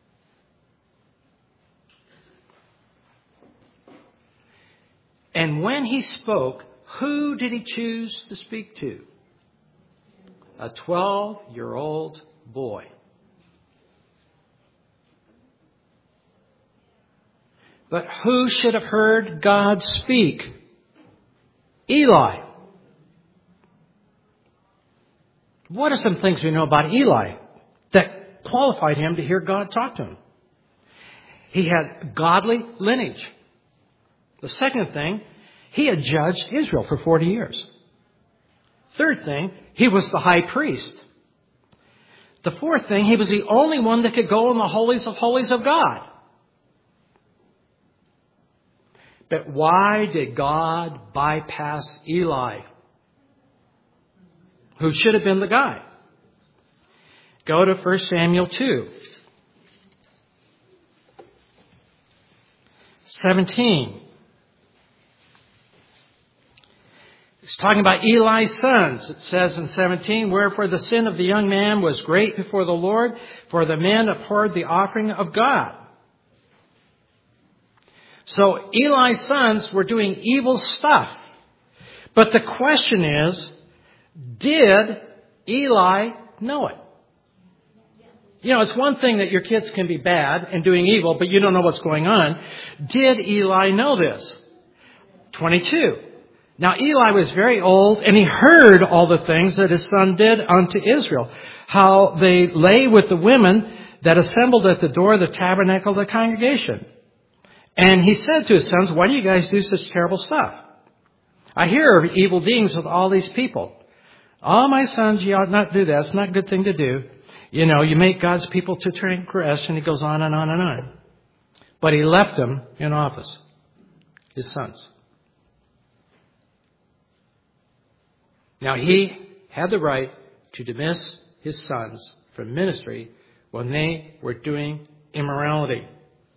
And when He spoke, who did He choose to speak to? A twelve-year-old boy. But who should have heard God speak? Eli. What are some things we know about Eli that qualified him to hear God talk to him? He had godly lineage. The second thing, he had judged Israel for forty years. Third thing, he was the high priest. The fourth thing, he was the only one that could go in the holies of holies of God. But why did God bypass Eli, who should have been the guy? Go to First Samuel two. seventeen. It's talking about Eli's sons. It says in seventeen, wherefore the sin of the young man was great before the Lord, for the men abhorred the offering of God. So Eli's sons were doing evil stuff. But the question is, did Eli know it? You know, it's one thing that your kids can be bad and doing evil, but you don't know what's going on. Did Eli know this? twenty-two. Now Eli was very old, and he heard all the things that his son did unto Israel. How they lay with the women that assembled at the door of the tabernacle of the congregation. And he said to his sons, why do you guys do such terrible stuff? I hear of evil dealings with all these people. Oh, my sons, you ought not do that. It's not a good thing to do. You know, you make God's people to transgress, and he goes on and on and on. But he left them in office, his sons. Now, he had the right to dismiss his sons from ministry when they were doing immorality.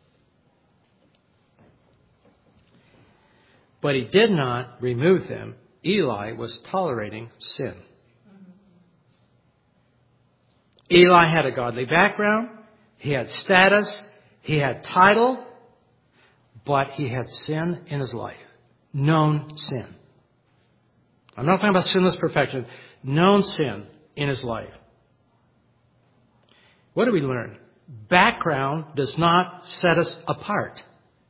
But he did not remove them. Eli was tolerating sin. Eli had a godly background. He had status. He had title. But he had sin in his life. Known sin. I'm not talking about sinless perfection. Known sin in his life. What do we learn? Background does not set us apart.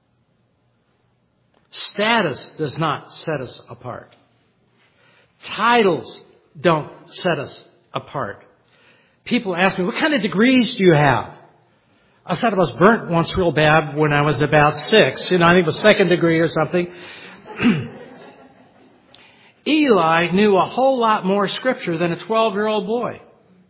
Status does not set us apart. Titles don't set us apart. People ask me, what kind of degrees do you have? I said I was burnt once real bad when I was about six. You know, I think it was second degree or something. Eli knew a whole lot more scripture than a twelve-year-old boy.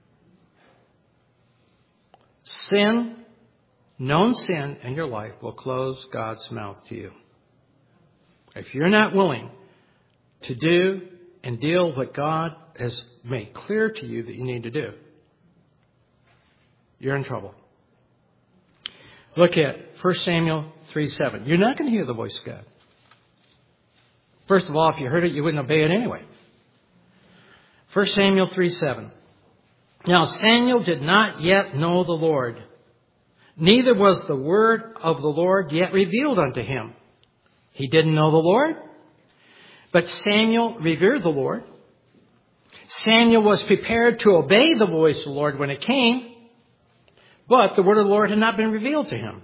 Sin, known sin in your life will close God's mouth to you. If you're not willing to do and deal with what God has made clear to you that you need to do, you're in trouble. Look at First Samuel three seven. You're not going to hear the voice of God. First of all, if you heard it, you wouldn't obey it anyway. First Samuel three seven. Now Samuel did not yet know the Lord, neither was the word of the Lord yet revealed unto him. He didn't know the Lord, but Samuel revered the Lord. Samuel was prepared to obey the voice of the Lord when it came, but the word of the Lord had not been revealed to him.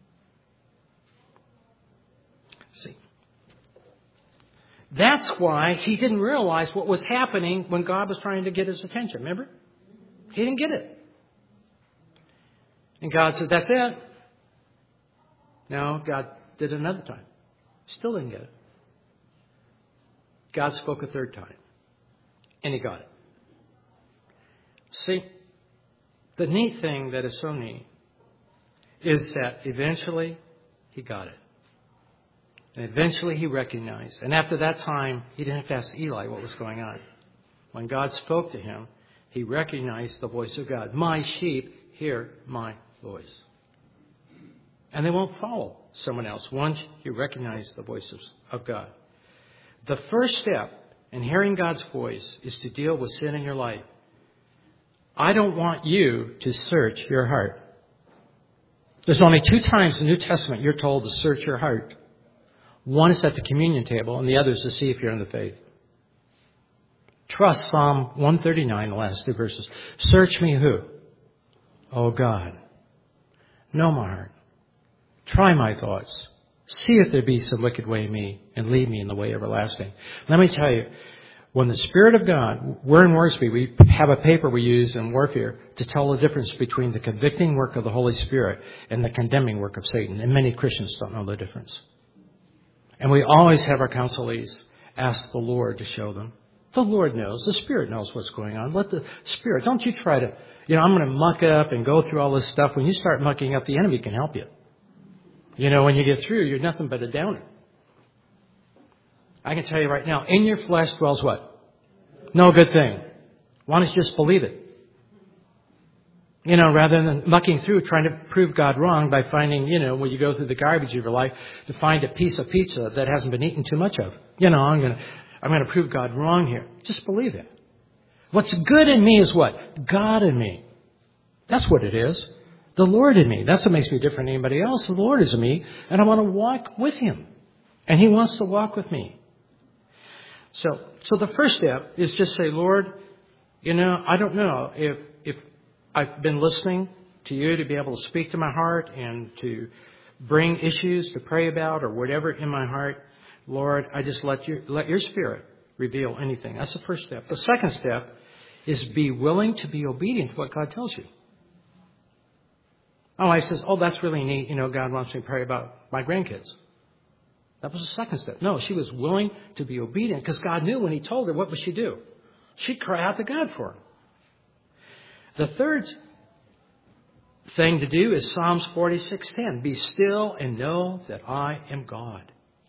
See, that's why he didn't realize what was happening when God was trying to get his attention. Remember? He didn't get it. And God said, that's it. No, God did it another time. Still didn't get it. God spoke a third time. And he got it. See, the neat thing that is so neat is that eventually he got it. And eventually he recognized. And after that time, he didn't have to ask Eli what was going on. When God spoke to him, he recognized the voice of God. My sheep hear my voice. And they won't follow someone else once you recognize the voice of, of God. The first step in hearing God's voice is to deal with sin in your life. I don't want you to search your heart. There's only two times in the New Testament you're told to search your heart. One is at the communion table, and the other is to see if you're in the faith. Trust Psalm one thirty-nine, the last two verses. Search me who? Oh God. Know my heart. Try my thoughts. See if there be some wicked way in me, and lead me in the way everlasting. Let me tell you, when the Spirit of God, we're in Worsby, we have a paper we use in warfare to tell the difference between the convicting work of the Holy Spirit and the condemning work of Satan. And many Christians don't know the difference. And we always have our counselees ask the Lord to show them. The Lord knows. The Spirit knows what's going on. Let the Spirit, don't you try to, you know, I'm going to muck up and go through all this stuff. When you start mucking up, the enemy can help you. You know, when you get through, you're nothing but a downer. I can tell you right now, in your flesh dwells what? No good thing. Why don't you just believe it? You know, rather than mucking through trying to prove God wrong by finding, you know, when you go through the garbage of your life to find a piece of pizza that hasn't been eaten too much of. You know, I'm going to, I'm going to prove God wrong here. Just believe it. What's good in me is what? God in me. That's what it is. The Lord in me. That's what makes me different than anybody else. The Lord is in me, and I want to walk with Him. And He wants to walk with me. So, so the first step is just say, Lord, you know, I don't know if, if I've been listening to you to be able to speak to my heart and to bring issues to pray about or whatever in my heart. Lord, I just let you, let your Spirit reveal anything. That's the first step. The second step is be willing to be obedient to what God tells you. My wife says, oh, that's really neat. You know, God wants me to pray about my grandkids. That was the second step. No, she was willing to be obedient because God knew when He told her, what would she do? She'd cry out to God for him. The third thing to do is Psalms forty-six ten. Be still and know that I am God.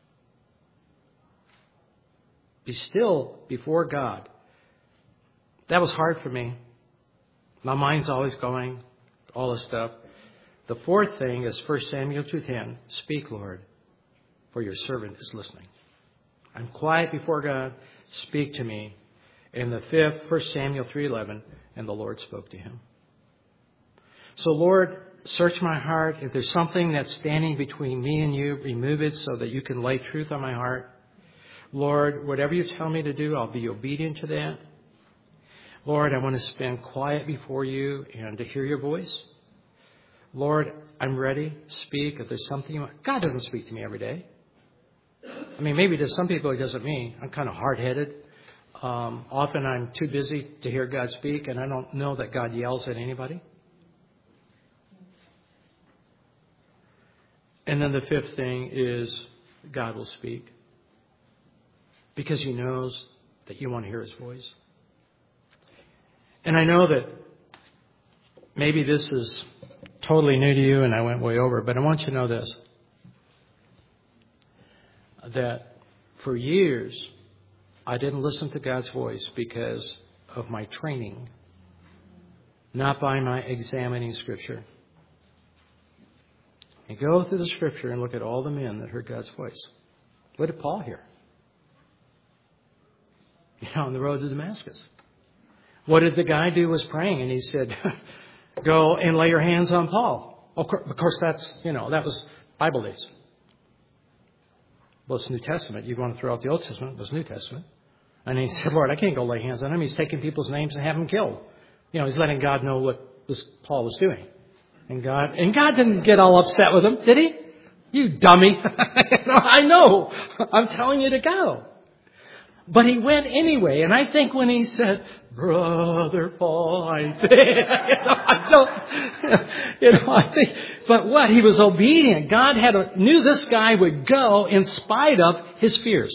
Be still before God. That was hard for me. My mind's always going, all this stuff. The fourth thing is First Samuel two ten. Speak, Lord, for your servant is listening. I'm quiet before God. Speak to me. And the fifth, First Samuel three eleven. And the Lord spoke to him. So, Lord, search my heart. If there's something that's standing between me and you, remove it so that you can lay truth on my heart. Lord, whatever you tell me to do, I'll be obedient to that. Lord, I want to spend quiet before you and to hear your voice. Lord, I'm ready. Speak. If there's something you want. God doesn't speak to me every day. I mean, maybe to some people He doesn't mean. I'm kind of hard-headed. Um, often I'm too busy to hear God speak, and I don't know that God yells at anybody. And then the fifth thing is God will speak because He knows that you want to hear His voice. And I know that maybe this is totally new to you and I went way over, but I want you to know this, that for years I didn't listen to God's voice because of my training, not by my examining Scripture. You go through the Scripture and look at all the men that heard God's voice. What did Paul hear? You know, on the road to Damascus. What did the guy do who was praying? And he said, go and lay your hands on Paul. Of course, that's, you know, that was Bible days. Well, it's New Testament. You want to throw out the Old Testament. It was New Testament. And he said, Lord, I can't go lay hands on him. He's taking people's names and have them killed. You know, he's letting God know what this Paul was doing. And God, and God didn't get all upset with him, did he? You dummy. I know. I'm telling you to go. But he went anyway. And I think when he said, Brother Paul, I think, you know, I don't, you know, I think, but what? He was obedient. God had a, knew this guy would go in spite of his fears.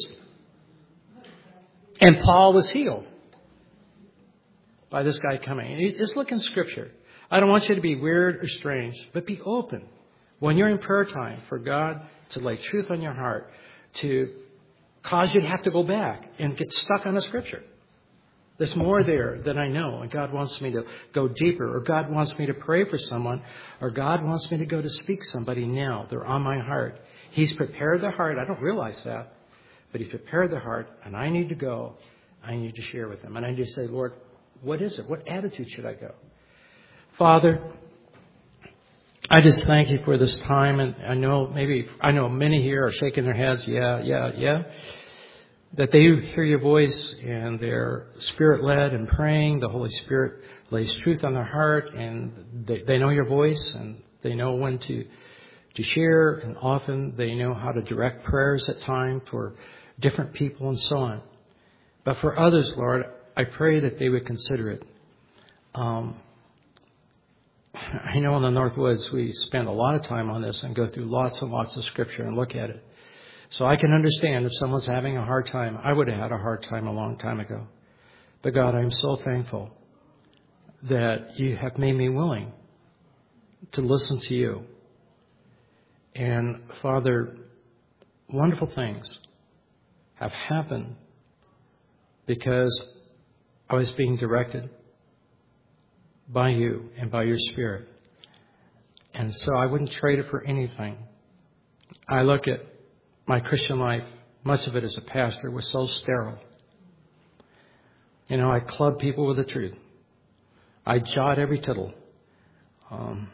And Paul was healed by this guy coming. Just look in Scripture. I don't want you to be weird or strange, but be open. When you're in prayer time for God to lay truth on your heart, to cause you to have to go back and get stuck on a Scripture. There's more there than I know, and God wants me to go deeper, or God wants me to pray for someone, or God wants me to go to speak to somebody now. They're on my heart. He's prepared the heart. I don't realize that, but He's prepared the heart, and I need to go. I need to share with them. And I need to say, Lord, what is it? What attitude should I go? Father, I just thank you for this time. And I know maybe, I know many here are shaking their heads. Yeah, yeah, yeah. That they hear your voice and they're Spirit-led and praying. The Holy Spirit lays truth on their heart, and they, they know your voice, and they know when to, to share. And often they know how to direct prayers at times for different people and so on. But for others, Lord, I pray that they would consider it. Um, I know in the Northwoods we spend a lot of time on this and go through lots and lots of Scripture and look at it. So I can understand if someone's having a hard time. I would have had a hard time a long time ago. But God, I'm so thankful that you have made me willing to listen to you. And Father, wonderful things have happened because I was being directed by you and by your Spirit. And so I wouldn't trade it for anything. I look at my Christian life, much of it as a pastor, was so sterile. You know, I club people with the truth. I jot every tittle. Um,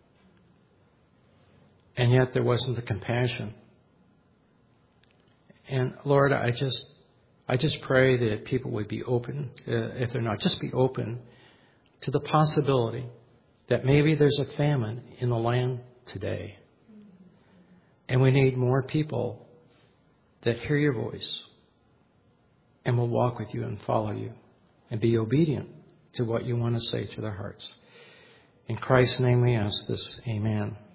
and yet there wasn't the compassion. And Lord, I just, I just pray that people would be open, uh, if they're not, just be open to the possibility that maybe there's a famine in the land today. And we need more people that hear your voice and will walk with you and follow you and be obedient to what you want to say to their hearts. In Christ's name we ask this. Amen.